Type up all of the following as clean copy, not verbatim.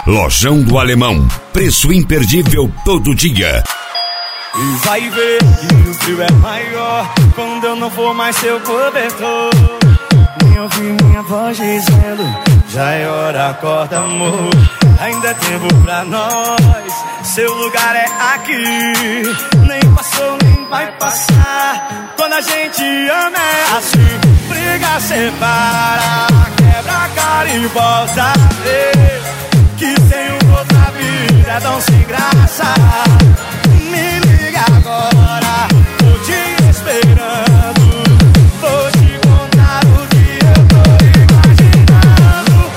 Lojão do Alemão, preço imperdível todo dia. E vai ver que o frio é maior quando eu não for mais seu cobertor. Nem ouvir minha voz dizendo, já é hora, acorda amor. Ainda é tempo pra nós, seu lugar é aqui. Nem passou, nem vai passar. Quando a gente ama é assim. Briga, separa, quebra a cara e volta a ver que tem outra vida, é tão sem graça. Me liga agora, tô te esperando. Vou te contar o que eu tô imaginando.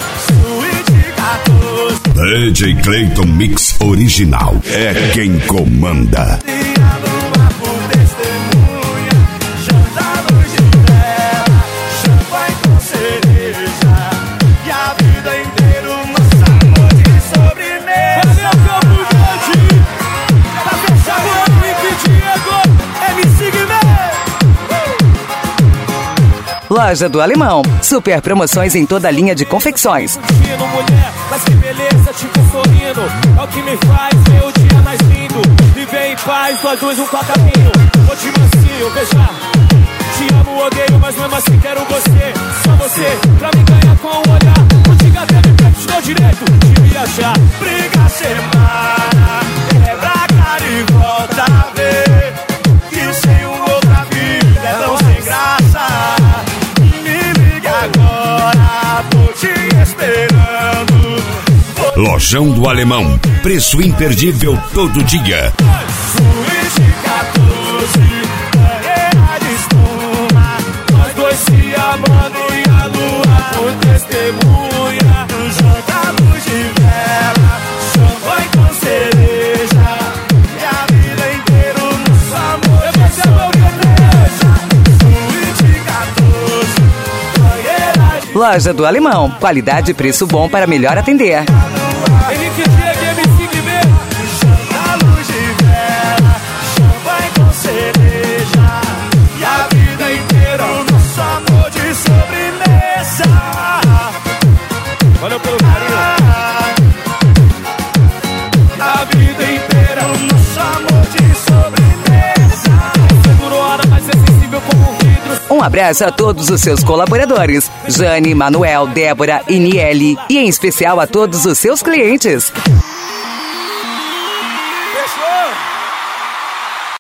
Suíte 14. DJ Clayton Mix Original é quem comanda. Loja do Alemão. Super promoções em toda a linha de confecções. Mulher, mas que beleza, tipo sorrindo. É o que me faz ver o dia mais lindo. Viver em paz, nós dois um caminho. Vou te mansinho, veja. Te amo, odeio, mas mesmo assim quero você. Só você, pra me ganhar com um olhar. Não diga até me pede, te dou direito de me achar. Briga, separa, quebra a cara e volta a ver que sem outra vida é tão sem graça. Agora tô te esperando. Lojão do Alemão, preço imperdível todo dia. Suíte 14, banheira de espuma. Nós dois se amando e a lua por testemunha. Janta luz de vela, champanhe com cereja. E a vida inteira o nosso amor. Eu vou ser meu igreja. Suíte 14. Loja do Alemão. Qualidade e preço bom para melhor atender. Henrique Diego, MC Guimê. Chama luz de vela, champanhe com cereja. E a vida inteira o nosso amor de sobremesa. Valeu pelo carinho. A vida inteira o nosso amor de sobremesa. Segurou a hora, mas é sensível como um vidro. Um abraço a todos os seus colaboradores, Jane, Manuel, Débora e Niele, e em especial a todos os seus clientes.